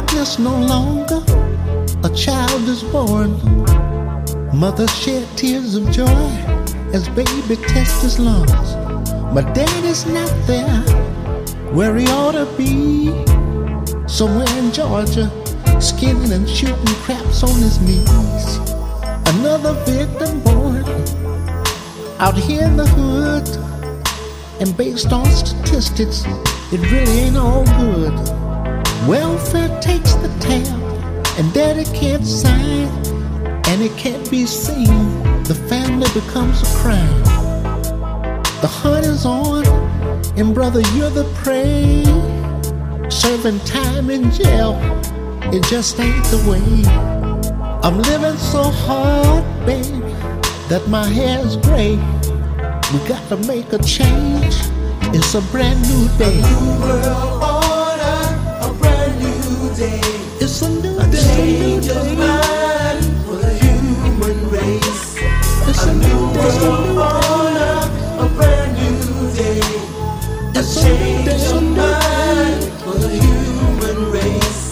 darkness no longer, a child is born. Mother shed tears of joy as baby tests his lungs. But daddy's not there where he ought to be. Somewhere in Georgia, skinning and shooting craps on his knees. Another victim born out here in the hood. And based on statistics, it really ain't all good. Welfare takes the tab, and daddy can't sign, and it can't be seen. The family becomes a crime. The hunt is on, and brother, you're the prey. Serving time in jail, it just ain't the way. I'm living so hard, baby, that my hair's gray. We gotta make a change. It's a brand new day. A new world order, a brand new day. It's a new A day. change of mind for the human race. It's A new world order, a brand new day. A change of mind for the human race.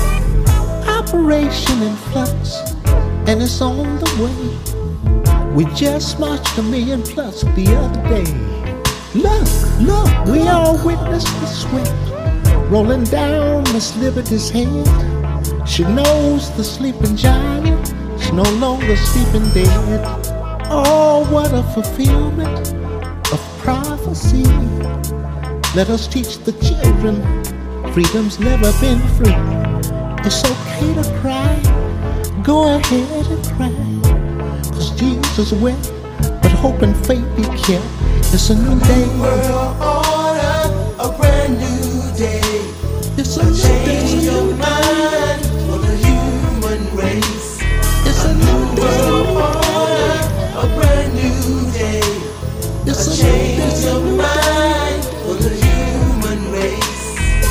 Operation in flux, and it's on the way. We just marched 1 million plus the other day. Look, we all witnessed the sweat rolling down Miss Liberty's head. She knows the sleeping giant is no longer sleeping dead. Oh, what a fulfillment of prophecy. Let us teach the children freedom's never been free. It's okay to cry, go ahead and cry. 'Cause Jesus wept, but hope and faith be kept. It's a new day. World order, a brand new day. It's a A new change day. of mind for the human race. It's A a new new world day. order, a brand new day. It's A a change new of day. mind for the human race.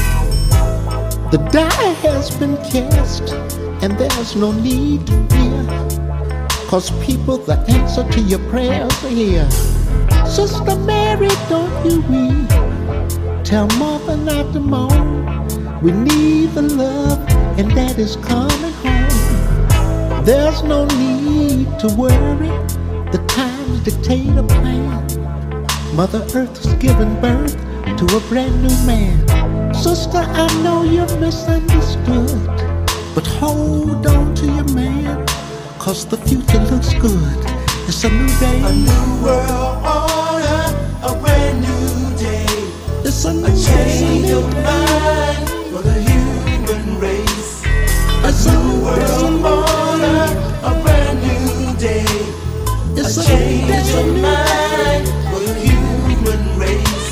The die has been cast, and there's no need to fear. 'Cause people, the answer to your prayers are here. Sister Mary, don't you weep. Tell mother not to moan. We need the love, and that is coming home. There's no need to worry. The times dictate a plan. Mother Earth has given birth to a brand new man. Sister, I know you're misunderstood, but hold on to your man. 'Cause the future looks good. It's a new day. A new world order, a brand new day. It's a A new change day. of mind for the human race. A It's a new new world day. order, a brand new day. It's A a change of new day. mind for the human race.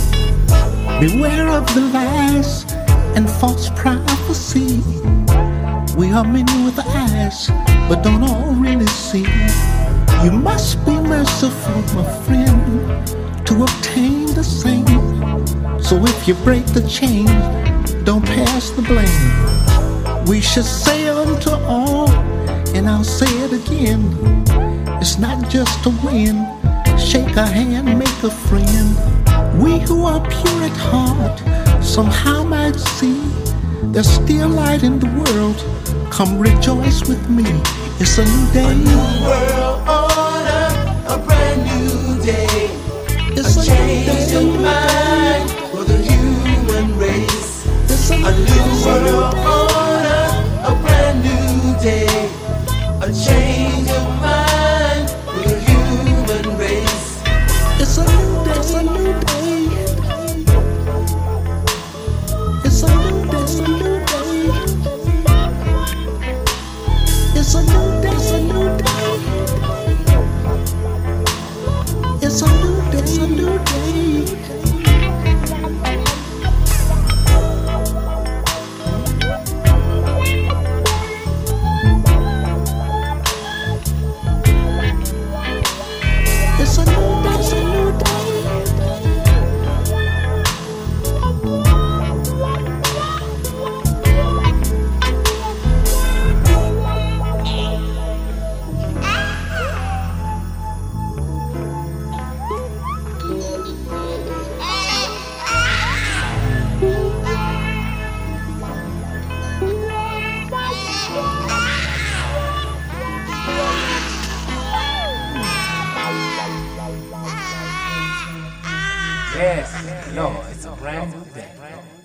Beware of the lies and false prophecy. We are many with eyes, but don't all really see. You must be merciful, my friend, to obtain the same. So if you break the chain, don't pass the blame. We should say unto all, and I'll say it again, it's not just to win. Shake a hand, make a friend. We who are pure at heart somehow might see there's still light in the world. Come rejoice with me. It's a new day. A new world order, a brand new day. It's A a change of new day. mind for the human race. It's a A new world day. order, a brand new day. A change of mind for the human race. It's a new day. It's a new day. It's a new day. It's a new day. It's a new day. It's a new day. It's a new day. It's a new day. Yes, Lord, it's a brand new day.